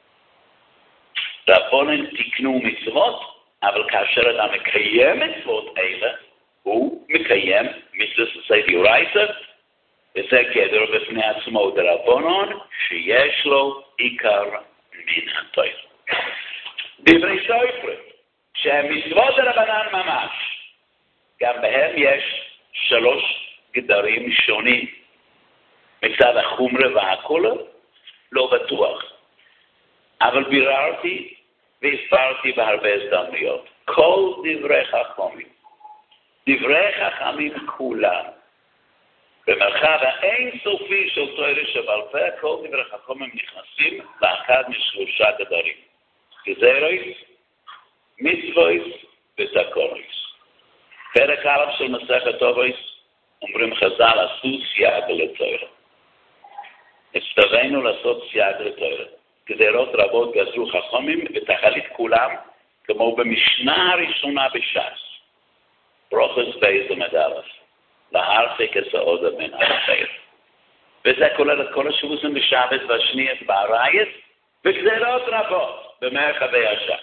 רבנן תיקנו מצוות, אבל כאשר אדם מקיים מצוות אלה, הוא מקיים מצוות עושה דאורייתא, וזה גדר בפני עצמו דרבנן שיש לו עיקר מן התורה. דברי סופרים, שהם מצוות דרבנן ממש, גם בהם יש שלוש גדרים שונים. מצד החומרה והקולה, לא בטוח. אבל ביררתי והסברתי בהרבה הזדמנויות. כל דברי חכמים, דברי חכמים כולם, במרחב האינסופי של תורה שבעל פה, כל דברי חכמים נכנסים לאחד משלושה גדרים. גזירוס, מצוות ותקנוס. פרק א' של מסכת טובות, אומרים חז"ל, עשו סייג לתורה. הצטווינו לעשות סייג לתורה. גזירות רבות גזרו חכמים ותכלית כולם, כמו במשנה הראשונה בש"ס. ברוכס בייס ומדלס. להרחיק הסעודה מן החיר. וזה כולל את כל השבוזים בשבת והשניות בערייס, וגזירות רבות במרחבי הש"ס.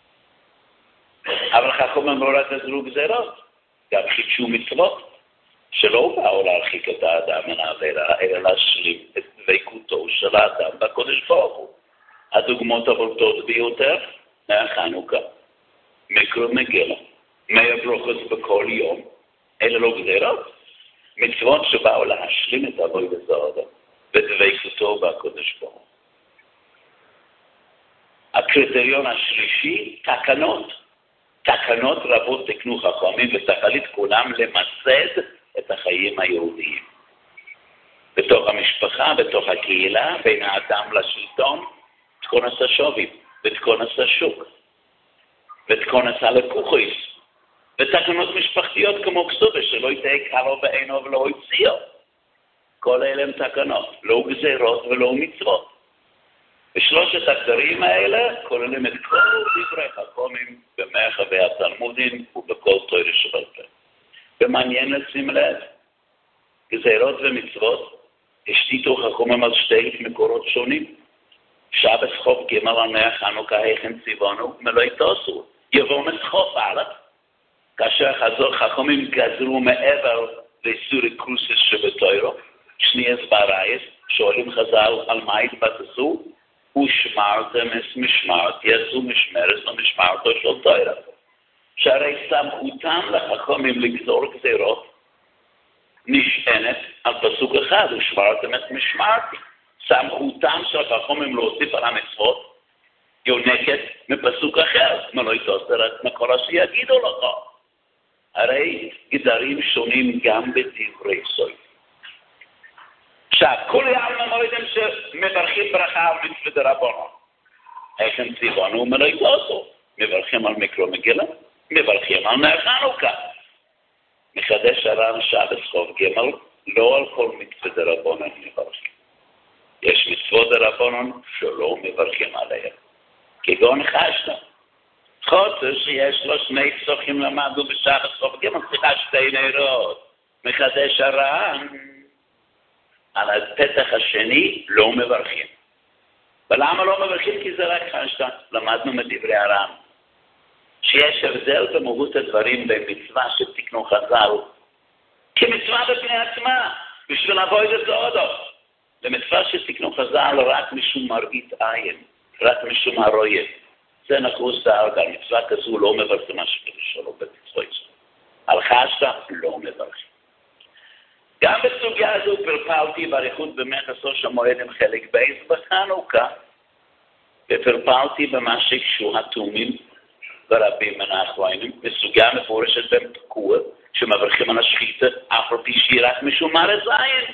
אבל חכמים לא רק גזרו גזירות, גם חידשו מצוות. שלא באו להרחיק את האדם מן העבירה, אלא להשלים את דבקותו של האדם בקודש ברוך הוא. הדוגמאות הבולטות ביותר, חנוכה, מקרא מגילה, מאה ברוכות בכל יום, אלה לא גזירות, מצוות שבאו להשלים את עבודת האדם בדבקותו בקודש ברוך הוא. הקריטריון השלישי, תקנות. תקנות רבות תקנו חכמים ותכלית כולם למסד את החיים היהודיים. בתוך המשפחה, בתוך הקהילה, בין האדם לשלטון, תכונס השובים, ותכונס השוק, ותכונס הלקוחויס, ותקנות משפחתיות כמו כסובה, שלא יתהיה קרו בעינו ולא יציאו. כל אלה הם תקנות, לא גזירות ולא מצוות. ושלושת הגדרים האלה כוללים את כל דברי חכמים במרחבי התלמודים ובכל תורה שבעל פה. ומעניין לשים לב, גזירות ומצוות השתיתו חכמים על שתי מקורות שונים. שבס חוב ג' על נר חנוכה היכן ציוונו מלא תעשו. יבוא מסחוף הלאה. כאשר חזור חכמים גזרו מעבר לאיסורי קרוסס שבתוירו, שני הסברייס, שואלים חז"ל על מה התבססו, ושמרתם את משמרת, יעשו משמרת למשמרתו של תוירה. שהרי סמכותם לחכמים לגזור גזירות נשענת על פסוק אחד, ושמרתם את משמרתי. סמכותם של החכמים להוסיף על המצוות יונקת מפסוק אחר, מלא תעשה את מכל אשר יגידו לך. הרי גדרים שונים גם בדברי סוי. עכשיו, כולי עלמא מועדים שמברכים ברכה על מצוות דרבנן. איך הם ציוונו מלא תעשו. מברכים על מקרא מגילה, מברכים על נר חנוכה. מחדש הר"ן שבס חוב ג' לא על כל מצוות דרבנן מברכים. יש מצוות דרבנן שלא מברכים עליהם. כגון חשת. חוצה שיש לו שני פסוקים למדו בשבס חוב ג' צריכה שתי נרות. מחדש הר"ן על הפתח השני לא מברכים. ולמה לא מברכים? כי זה רק חשת. למדנו מדברי הר"ן. שיש הבדל במהות הדברים במצווה שתקנו חז"ל כמצווה בפני עצמה, בשביל לבוא את זה עוד. למצווה שתקנו חז"ל רק משום מראית עין, רק משום הרויה. זה נחוס דאגה, מצווה כזו לא מברכים השביל שלו במצווה. על חשת לא מברכים. גם בסוגיה הזו פרפלתי באריכות במכסו של מועד עם חלק בייס בחנוכה, ופרפלתי במה שקשו התאומים ברבים מן האחרונים, בסוגיה מפורשת בפקוע, שמברכים על השחיתה, אף על פי שהיא רק משום מראה זין.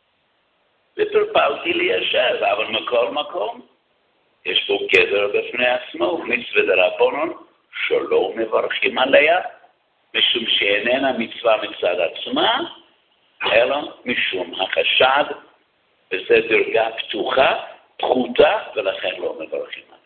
ופרפלתי ליישב, אבל מכל מקום, יש פה גדר בפני עצמו, מצווה דרבנן, שלא מברכים עליה, משום שאיננה מצווה מצד עצמה, אלא משום החשד, וזה דרגה פתוחה, פחותה, ולכן לא מברכים עליה.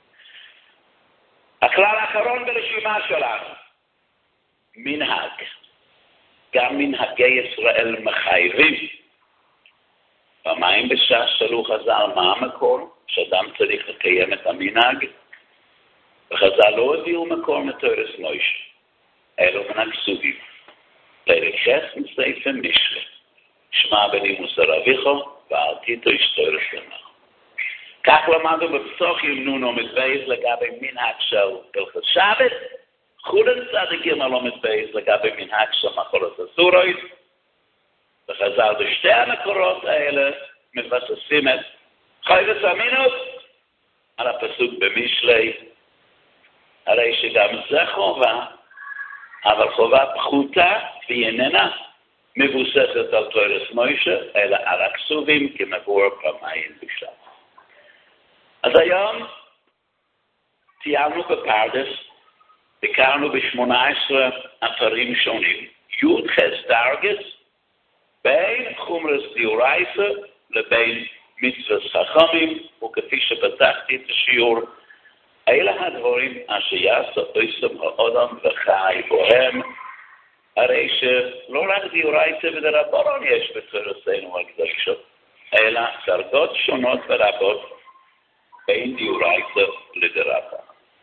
הכלל האחרון ברשימה שלנו, מנהג. גם מנהגי ישראל מחייבים. במים בשעה שאלו חז"ל מה המקור, שאדם צריך לקיים את המנהג, וחז"ל לא הביאו מקור מתורס מוישה, אלו מן הכתובים. פרק ח' מסעיף משלי, שמע בני מוסר אביכו, ואל תיטו תורס למך. כך למדנו בפסוקים נון עמוד בייס לגבי מנהג של הלכות שבת, חולן צדיק ג' עמוד בייס לגבי מנהג של מחלות אסורות, וחז"ל בשתי המקורות האלה מבססים את חייבת אמינות על הפסוק במשלי, הרי שגם זה חובה, אבל חובה פחותה והיא איננה מבוססת על תורס מוישה, אלא על הכתובים כמבואר פעמיים בשלב. אז היום תיארנו בפרדס, ביקרנו ב-שמונה עשרה אתרים שונים, י' ח' דרגס, בין חומרס דיורייסה לבין מצוות חכמים, וכפי שפתחתי את השיעור, אלה הדברים אשר יעשה עושים האדם וחי בוהם, הרי שלא רק דיורייסה ודרבנן יש בתורתנו הקדושה, אלא דרגות שונות ורבות, בין דיורייסה לדרבנן.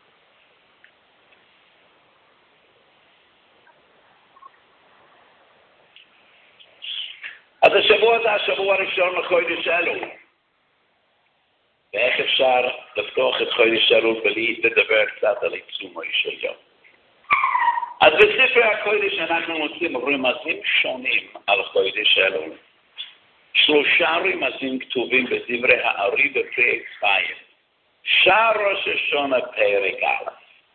אז השבוע זה השבוע הראשון לחודש אלול. ואיך אפשר לפתוח את חודש אלול בלי לדבר קצת על עיצומו של יום. אז בספר הקודש אנחנו מוצאים רמזים שונים על חודש אלול. שלושה רמזים כתובים בדברי הארי בפרק חיים. שער ראש השונה פרק א'.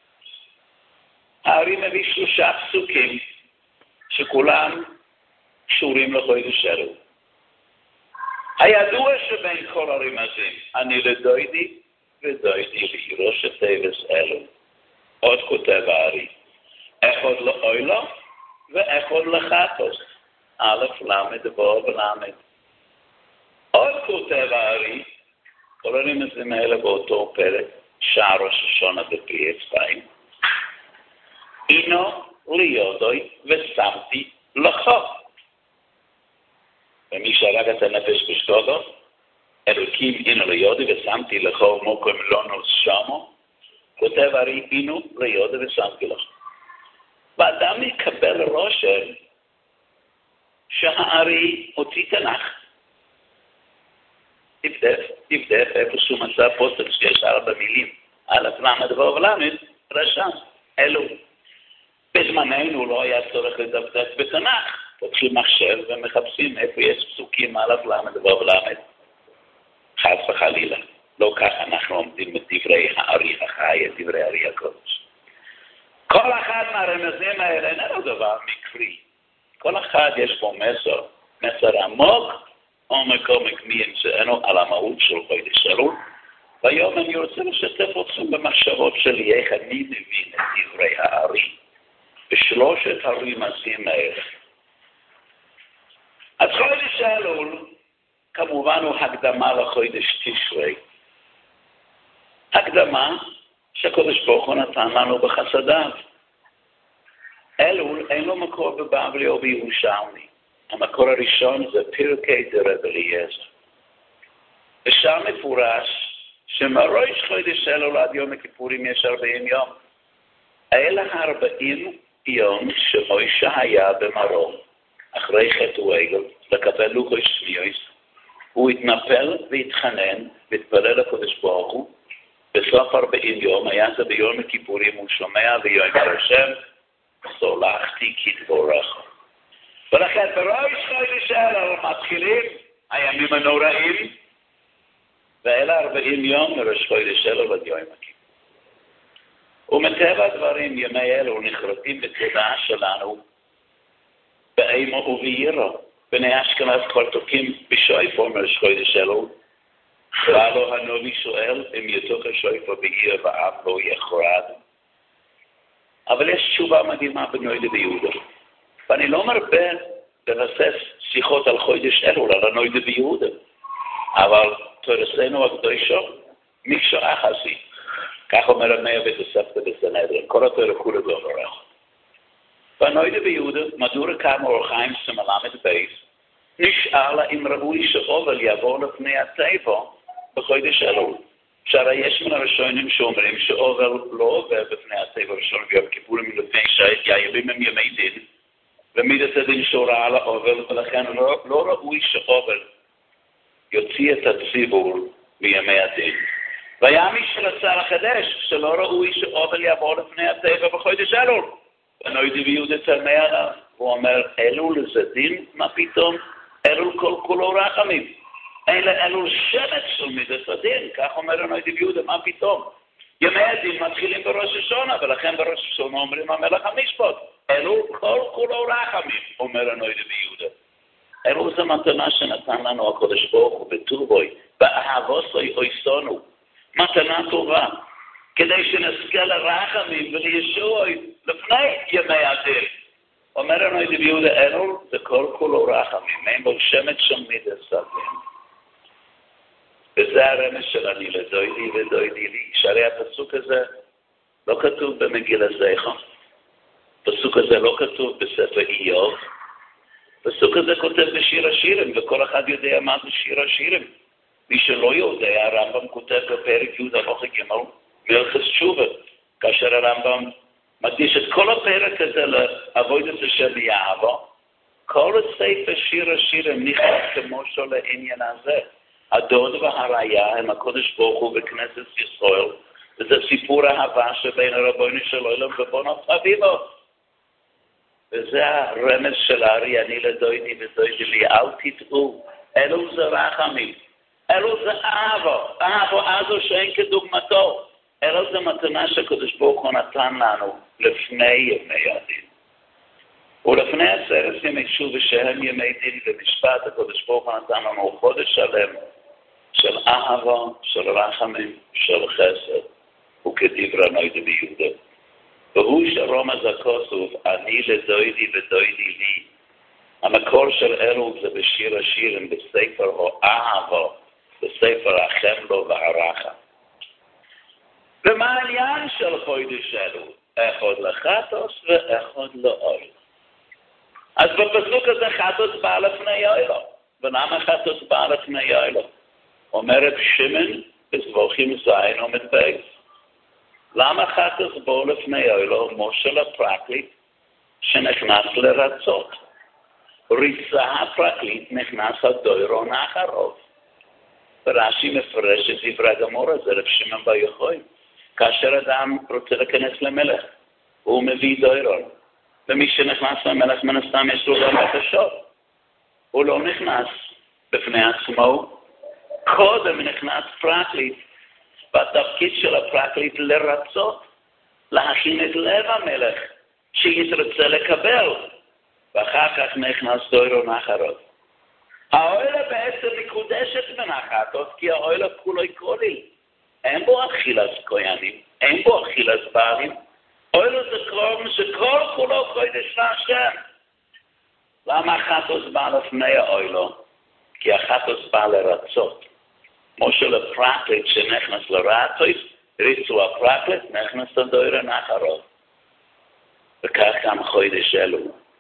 הארי מביא שלושה פסוקים שכולם קשורים לחודש אלול. הידוע שבין כל הרמזים, אני לדוידי ודוידי לירוש הטבס אלול. עוד כותב הארי. אחד לאוילו ואחד לחטוס. א' למד בו ולמד. עוד כותב הארי, כל הרמזים האלה באותו פרק, שער ראש השונה בפרי אצבעים. אינו ליודוי ושמתי לך. ומי שהרג את הנפש בשגוגו, אלוקים אינו ליודי ושמתי לכל מוקם לא נוס שמו, כותב הרי אינו ליודי ושמתי לך. ואדם יקבל רושם שהארי הוציא תנ"ך. תבדף, תבדף, איפשהו מצא פוסק שיש ארבע מילים, א' למד ואו למד, רשם, אלו. בזמננו לא היה צורך לדפדף בתנ"ך, פותחים מחשב ומחפשים איפה יש פסוקים א' למד ואו למד. חס וחלילה, לא ככה אנחנו עומדים את דברי הארי החי, את דברי הארי הקודש. כל אחד מהרמזים האלה איננו דבר מקרי. כל אחד יש בו מסר, מסר עמוק, עומק עומק מאמצענו על המהות של חודש אלול. והיום אני רוצה לשתף אתכם במחשבות שלי, איך אני מבין את דברי הארי בשלושת הרמזים האלה. אז חודש אלול, כמובן הוא הקדמה לחודש תשרי. הקדמה שהקדוש ברוך הוא נתן לנו בחסדיו. אלול אין לו מקור בבבלי או בירושלמי. המקור הראשון זה פרקי דרב אליעזר. ושם מפורש שמראש חודש אלול עד יום הכיפורים יש ארבעים יום. אלה ארבעים יום שמוישה היה במרום, אחרי חטא העגל, לקבל לוחי שניוס, הוא התנפל והתחנן והתפלל לקדוש ברוך הוא. בסוף ארבעים יום היה זה ביום הכיפורים, הוא שומע ויאמר השם, סולחתי כדברך. ולכן בראש חודש אלול מתחילים הימים הנוראים, ואלה ארבעים יום מראש חודש אלול עד יום הכיפורים. ומטבע הדברים ימי אלול נחרטים בתודעה שלנו באימו ובעירו. בני אשכנז כבר תוקעים בשויפו מראש חודש אלול. ואלו הנובי שואל אם יתוך השויפו בעיר ועם לא יחרד. אבל יש תשובה מדהימה בנוידה ביהודה. ואני לא מרבה לבסס שיחות על חודש אלול, על הנוידה ביהודה. אבל תורסנו הקדושו, מקשו אחסי. כך אומר המאה בית הספתא בסנהדרין, כל התורה כולה דובר אחד. בנוידה ביהודה, מדוע קם אור חיים שמלמד בייס, נשאל אם ראוי שאובל יעבור לפני הטבע בחודש אלול. שהרי יש מן הראשונים שאומרים שאובל לא עובר בפני הטבע ראשון ביום כיפורים לפני שהימים הם ימי דין, ומידת הדין שורה על האובל, ולכן לא, לא ראוי שאובל יוציא את הציבור בימי הדין. והיה מי שרצה לחדש שלא ראוי שאובל יעבור לפני הטבע בחודש אלול. ונוידי ביהודה תרמי עליו, הוא אומר, אלול זה דין? מה פתאום? אלול כל כולו רחמים. אלה אלול שמץ של מידת הדין, כך אומר הנוידי ביהודה, מה פתאום? ימי הדין מתחילים בראש השונה, ולכן בראש השונה אומרים המלך המשפט. אלול כל כולו רחמים, אומר הנוידי ביהודה. אלול זה מתנה שנתן לנו הקדוש ברוך הוא בטובוי, באהבוסוי אויסונו. מתנה טובה, כדי שנזכה לרחמים ולישוע לפני ימי הדין. אומר הנוידי ביהודה, אלול זה כל כולו רחמים, אין בו שמץ של מידת הדין. וזה הרמז של אני לדוידי ודוידי לי. שהרי הפסוק הזה לא כתוב במגילה זכר. הפסוק הזה לא כתוב בספר איוב. הפסוק הזה כותב בשיר השירים, וכל אחד יודע מה זה שיר השירים. מי שלא יודע, הרמב"ם כותב בפרק י' הלוך ג' מלכס תשובה, כאשר הרמב"ם מקדיש את כל הפרק הזה לעבודת השם יאהבה. כל הספר שיר השירים נכנס כמו שלו לעניין הזה. הדוד והראיה הם הקודש ברוך הוא בכנסת ישראל, וזה סיפור אהבה שבין הרבונו של עולם ובונו אביבו. וזה הרמז של הארי, אני לדוידי ודוידי לי, אל תטעו, אלו זה רחמים, אלו זה אהבה, אהבה הזו שאין כדוגמתו, אלו זה מתנה שהקודש ברוך הוא נתן לנו לפני ימי הדין. ולפני עשרת ימי שוב ושהם ימי דין ומשפט, הקודש ברוך הוא נתן לנו חודש שלם, של אהבה, של רחמים, של חסד, וכדברי הנוידי ביהודה. והוא שרומז הכוסוף, אני לדוידי ודוידי לי. המקור של אלול זה בשיר השירים, בספר האהבה, בספר החמלו והרחה. ומה העניין של חודש אלול? אחד לחטוס ואחד לאויל. אז בפסוק הזה חטוס בא לפני אויל. ולמה חטוס בא לפני אוילו? אומר רב שמעון בסבוכים זין עומד בייס. למה חטוס בא לפני אוילו? משה לפרקליט שנכנס לרצות. ריצה הפרקליט נכנס הדוירון האחרון. ורש"י מפרש את דברי הגמרא, זה רב שמעון בר יוחאי. כאשר אדם רוצה להיכנס למלך, הוא מביא דוירון. ומי שנכנס למלך מן הסתם יש לו גם בקשות. הוא לא נכנס בפני עצמו. קודם נכנס פרקליט, והתפקיד של הפרקליט לרצות, להכין את לב המלך, שיתרצה לקבל. ואחר כך נכנס דוירון אחרון. האוילה בעצם מקודשת מן החטות, כי האוילה כולו כולי. אין בו אכילת כהנים, אין בו אכילת בעלים. אוילה זה קרוב שכל כולו קודש להשם. למה החטות בא לפני האוילה? כי החטות בא לרצות. כמו שלפרקליט שנכנס לרצות, ריצו הפרקליט, נכנס לדוירון אחרון. וכך גם חודש אלו.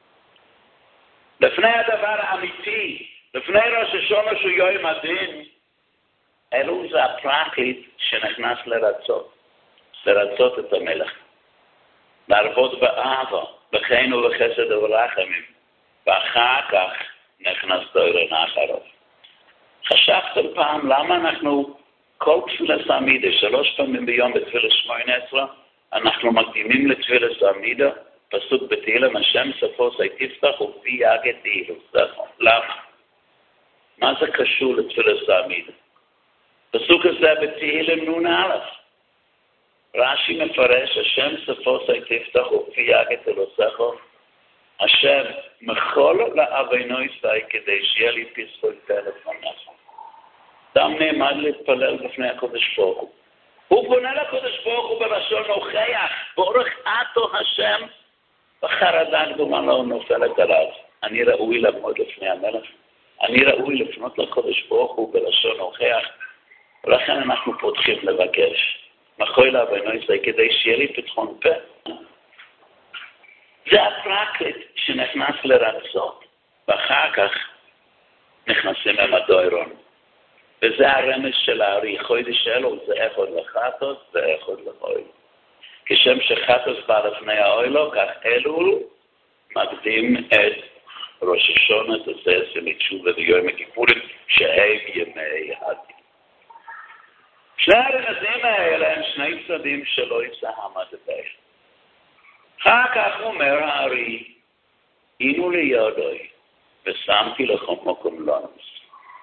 לפני הדבר האמיתי, לפני ראש השונה שהוא יום הדין, אלו זה הפרקליט שנכנס לרצות, לרצות את המלך, לערבות באהבה, בחן ובחסד וברחמים, ואחר כך נכנס דוירון האחרון. חשבתם פעם למה אנחנו כל תפילת העמידה, שלוש פעמים ביום בתפילת שמונה עשרה, אנחנו מקדימים לתפילת העמידה, פסוק בתהילים, השם ספו שי תפתח ופי יגד תהילו. למה? מה זה קשור לתפילת העמידה? פסוק הזה בתהילים נון א'. רש"י מפרש, השם ספו שי תפתח ופי יגד תהילוסךו. השם מחול לאבינו ישראל כדי שיהיה לי פספול טלפון נכון. אדם נעמד להתפלל בפני הקודש ברוך הוא. הוא פונה לקודש ברוך הוא בלשון הוכיח, בורך אתו השם, בחרדה גדולה לא נופלת עליו. אני ראוי לעמוד לפני המלך. אני ראוי לפנות לקודש ברוך הוא בלשון הוכיח. ולכן אנחנו פותחים לבקש. מחול לאבינו ישראל כדי שיהיה לי פתחון פה. זה הפרקליט שנכנס לרצות. ואחר כך נכנסים עם הדוירון. וזה הרמז של הארי. חודש אלו זה אחד לחטות, זה אחד לאוילו. כשם שחטוס בא לפני האוילו, כך אלו מקדים את ראש השונה, את הסס ולתשובה ויום הכיפורים, שהם ימי הדין. שני הרמזים האלה הם שני צדדים שלא יצאם עד הדרך. אחר כך אומר הארי, הנו לידוי, ושמתי לכם מקום לונס.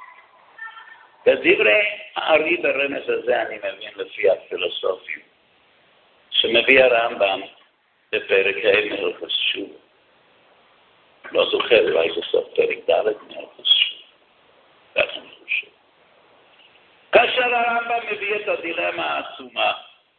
בדברי הארי ברמז הזה אני מבין לפי הפילוסופים, שמביא הרמב"ם בפרק ה' מהלכות תשובה. לא זוכר, אולי זה סוף פרק ד' מהלכות תשובה. כך אני חושב. כאשר הרמב"ם מביא את הדילמה העצומה,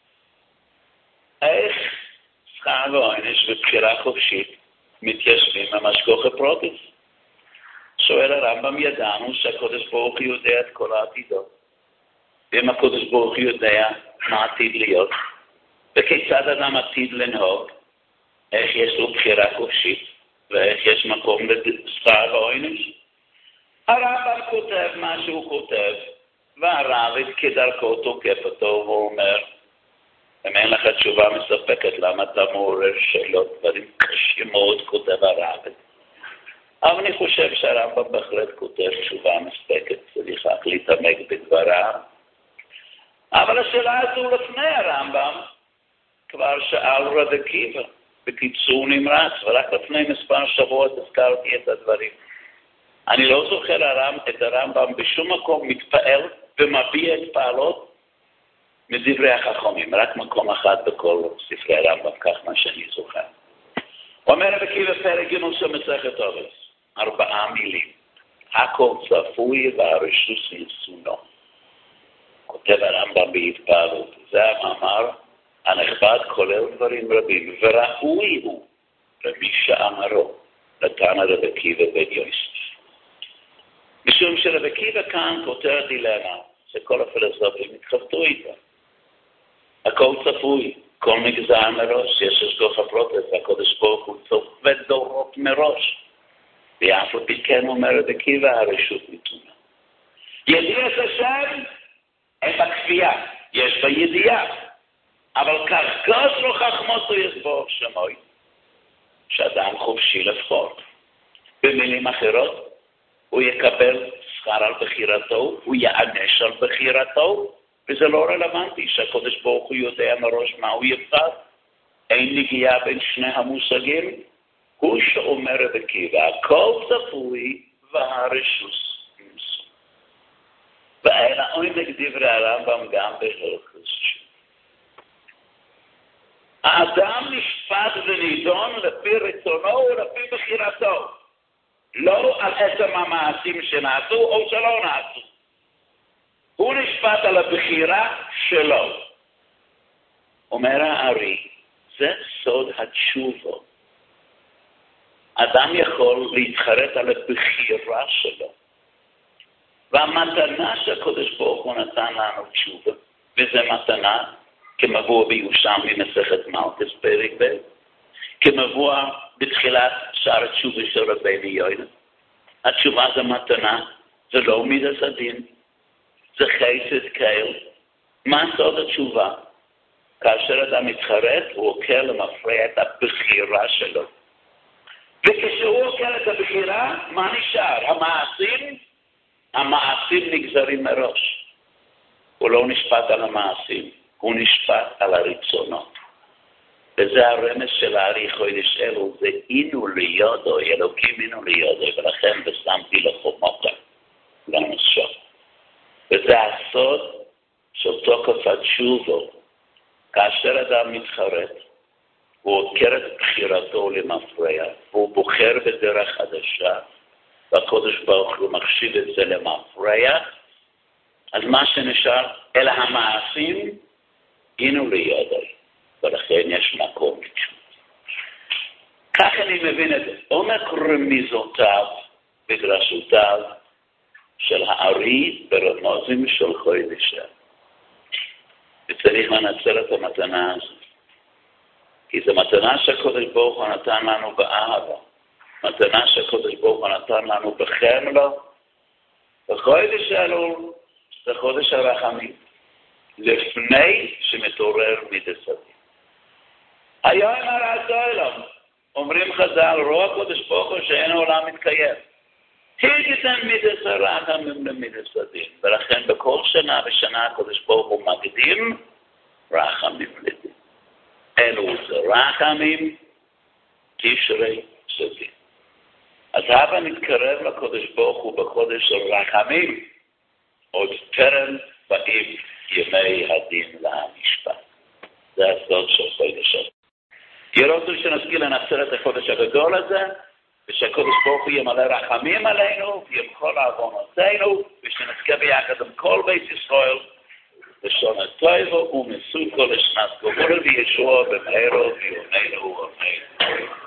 איך שכר ועונש ובחירה חופשית מתיישבים עם השגחה הפרטית? שואל הרמב"ם, ידענו שהקדוש ברוך הוא יודע את כל העתידות. ואם הקדוש ברוך הוא יודע מה עתיד להיות, וכיצד אדם עתיד לנהוג, איך יש לו בחירה חופשית, ואיך יש מקום לשכר ועונש. הרמב"ם כותב מה שהוא כותב, והרב כדרכו תוקף אותו ואומר, אם אין לך תשובה מספקת, למה אתה מעורר שאלות, דברים קשים מאוד כותב הרב. אבל אני חושב שהרמב"ם בהחלט כותב תשובה מספקת, צריך רק להתעמק בדבריו. אבל השאלה הזו לפני הרמב"ם, כבר שאל רבי עקיבא, בקיצור נמרץ, ורק לפני מספר שבועות הזכרתי את הדברים. אני לא זוכר הרמב, את הרמב"ם בשום מקום מתפעל ומביע את פעלות מדברי החכמים, רק מקום אחד בכל ספרי הרמב"ם, כך מה שאני זוכר. אומר רבי עקיבא פרק ג' מסכת אובס, ארבעה מילים, הכל צפוי והרשוס ניסונו. כותב הרמב"ם בהתפעלות, זה המאמר הנכבד כולל דברים רבים, וראוי הוא למי שאמרו, נתן רבי עקיבא בן יוסף. משום שרבי עקיבא כאן כותב דילמה, שכל הפילוסופים התחבטו איתה. הכל צפוי, כל מגזר מראש, יש השגחה פרטית, והקדוש ברוך הוא צופה דורות מראש. ואף על פי כן אומר רבי עקיבא, הרשות נתונה. ידיעת השם אין בכפייה, יש בה ידיעה. אבל כרכוס לא חכמוסו יסבור שמוי, שאדם חופשי לבחור. במילים אחרות, הוא יקבל שכר על בחירתו, הוא יענש על בחירתו, וזה לא רלוונטי שהקדוש ברוך הוא יודע מראש מה הוא יבחר. אין נגיעה בין שני המושגים. הוא שאומר רבי עקיבא, הכל צפוי והרשוס נמסור. ואין העונג דברי הרמב"ם גם בהלכות תשובה. האדם נשפט ונידון לפי רצונו ולפי בחירתו, לא על עצם המעשים שנעשו או שלא נעשו. הוא נשפט על הבחירה שלו. אומר הארי, זה סוד התשובה. אדם יכול להתחרט על הבחירה שלו. והמתנה שהקדוש ברוך הוא נתן לנו תשובה, וזה מתנה כמבוא בירושלמי מסכת מלכות פרק ב', כמבוא בתחילת שער התשובה של רבנו יונה. התשובה זה מתנה, זה לא מידת הדין, זה חסד קהל. מה סוד התשובה? כאשר אדם מתחרט, הוא עוקר למפרע את הבחירה שלו. וכשהוא עוקר את הבחירה, מה נשאר? המעשים? המעשים נגזרים מראש. הוא לא נשפט על המעשים, הוא נשפט על הרצונות. וזה הרמז של הארי חודש אלו, זה אינו ליודו, אלוקים אינו ליודו, ולכן ושמתי לחומותה, לנשוא. וזה הסוד של תוקף התשובו. כאשר אדם מתחרט, הוא עוקר את בחירתו למפרע, והוא בוחר בדרך חדשה, והקדוש ברוך הוא מחשיב את זה למפרע, אז מה שנשאר, אלה המעשים, אינו ליודו. ולכן יש מקום לתשובה. כך אני מבין את זה. עומק רמיזותיו ודרשותיו של הארי ברמוזים של חודש. וצריך לנצל את המתנה הזאת. כי זו מתנה שהקדוש ברוך הוא נתן לנו באהבה. מתנה שהקדוש ברוך הוא נתן לנו בחמלה. בחודש אלו זה חודש הרחמים. לפני שמתעורר מידת הדין. היום הרעת העולם, אומרים חז"ל, רוע הקדוש ברוך הוא שאין העולם מתקיים. היגיתם מידת הרחמים למידת הדין, ולכן בכל שנה ושנה הקדוש ברוך הוא מקדים רחמים לדין. אלו זה רחמים, תשרי דין. אז הבה נתקרב לקדוש ברוך הוא בחודש של רחמים, עוד טרם באים ימי הדין למשפט. זה הסוד של חודש הזה. יהיה רצוי שנשכיל לנצל את החודש הגדול הזה, ושהקדוש ברוך הוא ימלא רחמים עלינו, וימחול עוונותינו, ושנזכה ביחד עם כל בית ישראל, לשון הטוב ומסוכו לשנת גבול וישוע במהרו ויומנו אמן.